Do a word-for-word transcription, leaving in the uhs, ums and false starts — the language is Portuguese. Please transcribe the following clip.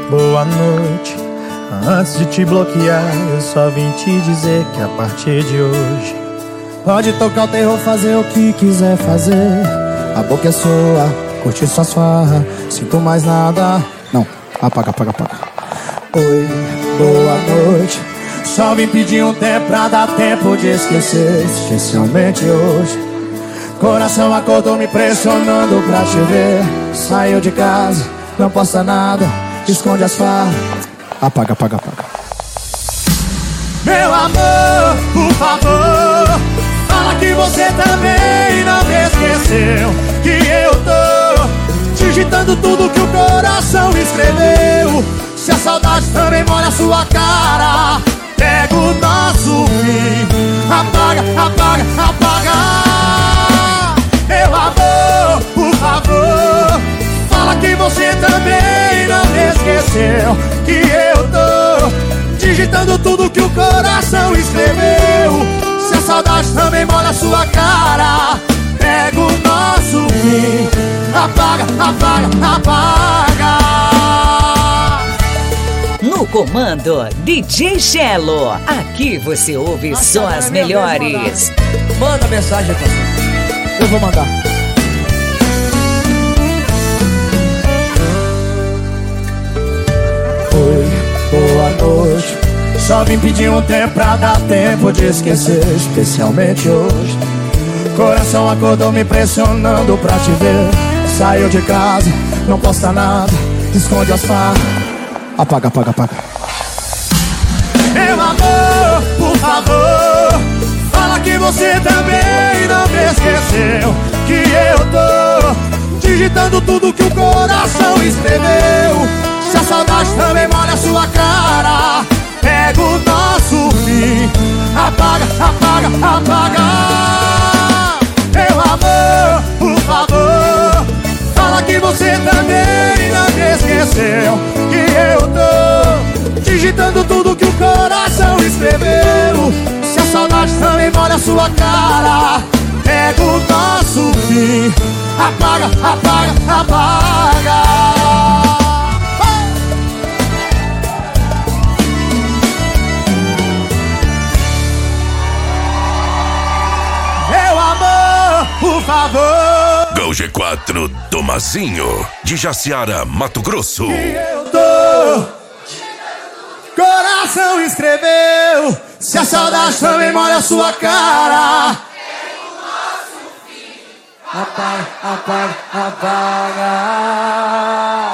boa noite. Antes de te bloquear, eu só vim te dizer que a partir de hoje pode tocar o terror, fazer o que quiser fazer. A boca é sua, curtir suas farras, sinto mais nada. Não, apaga, apaga, apaga. Oi, boa noite. Só vim pedir um tempo pra dar tempo de esquecer, especialmente hoje. Coração acordou me pressionando pra te ver. Saiu de casa, não posta nada, esconde as farras. Apaga, apaga, apaga. Meu amor, por favor, fala que você também não me esqueceu. Que eu tô digitando tudo que o coração escreveu. Se a saudade também molha a sua cara, pega o nosso fim. Apaga, apaga, apaga. Meu amor, por favor, fala que você também não me esqueceu. Que eu tô digitando tudo que o coração escreveu. Se a saudade também molha a sua cara, pega o nosso fim. Apaga, apaga, apaga. No comando, D J Chelo. Aqui você ouve Nossa, só as melhores. Manda mensagem, pessoal. Eu vou mandar. Oi, boa noite. Só vim pedir um tempo pra dar tempo de esquecer, especialmente hoje. Coração acordou me pressionando pra te ver. Saiu de casa, não posta nada, esconde as farras. Apaga, apaga, apaga. Meu amor, por favor, fala que você também não me esqueceu. Que eu tô digitando tudo que o coração escreveu. Se a saudade também molha a sua cara, pega o nosso fim. Apaga, apaga, apaga. Meu amor, por favor, fala que você também não me esqueceu. Que eu tô digitando tudo que o coração escreveu. Se a saudade também molha a sua cara, pega o nosso fim. Apaga, apaga, apaga. Meu amor, por favor. Gol G quatro do Mazinho, de Jaciara, Mato Grosso. Que eu tô, coração escreveu. Se a saudade também molha a sua cara, pega o nosso fim. Apaga, apaga, apaga.